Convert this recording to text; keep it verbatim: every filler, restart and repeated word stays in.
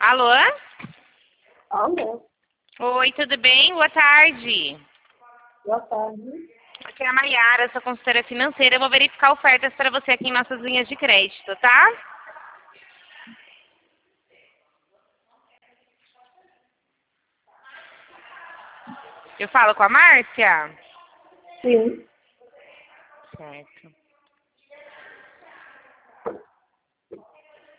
Alô? Alô, Oi, tudo bem? Boa tarde. boa tarde. Aqui é a Maiara, sua consultora financeira. Eu vou verificar ofertas para você aqui em nossas linhas de crédito, tá? Eu falo com a Márcia? Sim. Certo.